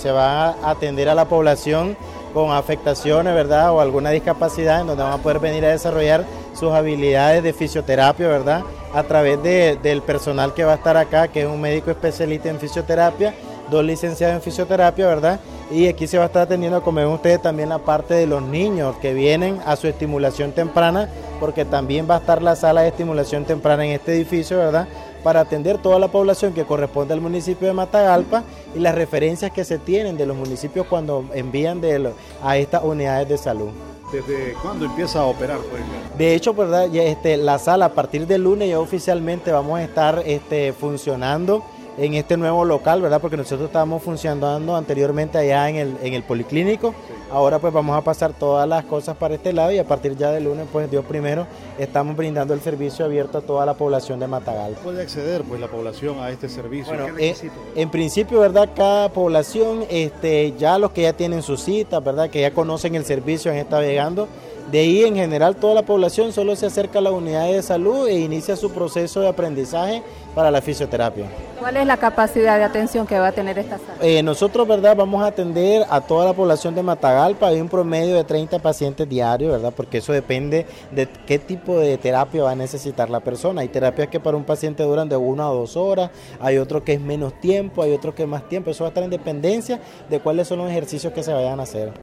se va a atender a la población con afectaciones, ¿verdad? O alguna discapacidad, en donde van a poder venir a desarrollar sus habilidades de fisioterapia, ¿verdad? A través del personal que va a estar acá, que es un médico especialista en fisioterapia, 2 licenciados en fisioterapia, ¿verdad? Y aquí se va a estar atendiendo, como ven ustedes, también la parte de los niños que vienen a su estimulación temprana, porque también va a estar la sala de estimulación temprana en este edificio, ¿verdad? Para atender toda la población que corresponde al municipio de Matagalpa y las referencias que se tienen de los municipios cuando envían a estas unidades de salud. ¿Desde cuándo empieza a operar? Pues? De hecho, ¿verdad? Ya, la sala a partir del lunes ya oficialmente vamos a estar funcionando en este nuevo local, ¿verdad? Porque nosotros estábamos funcionando anteriormente allá en el policlínico. Sí. Ahora pues vamos a pasar todas las cosas para este lado y a partir ya del lunes, pues Dios primero, estamos brindando el servicio abierto a toda la población de Matagalpa. ¿Puede acceder pues la población a este servicio? Bueno, en principio, ¿verdad? Cada población, ya los que ya tienen sus citas, ¿verdad? Que ya conocen el servicio, han estado llegando. De ahí, en general, toda la población solo se acerca a las unidades de salud e inicia su proceso de aprendizaje para la fisioterapia. ¿Cuál es la capacidad de atención que va a tener esta sala? Nosotros, ¿verdad? Vamos a atender a toda la población de Matagalpa. Hay un promedio de 30 pacientes diarios, ¿verdad? Porque eso depende de qué tipo de terapia va a necesitar la persona. Hay terapias que para un paciente duran de 1 a 2 horas, hay otro que es menos tiempo, hay otro que es más tiempo. Eso va a estar en dependencia de cuáles son los ejercicios que se vayan a hacer.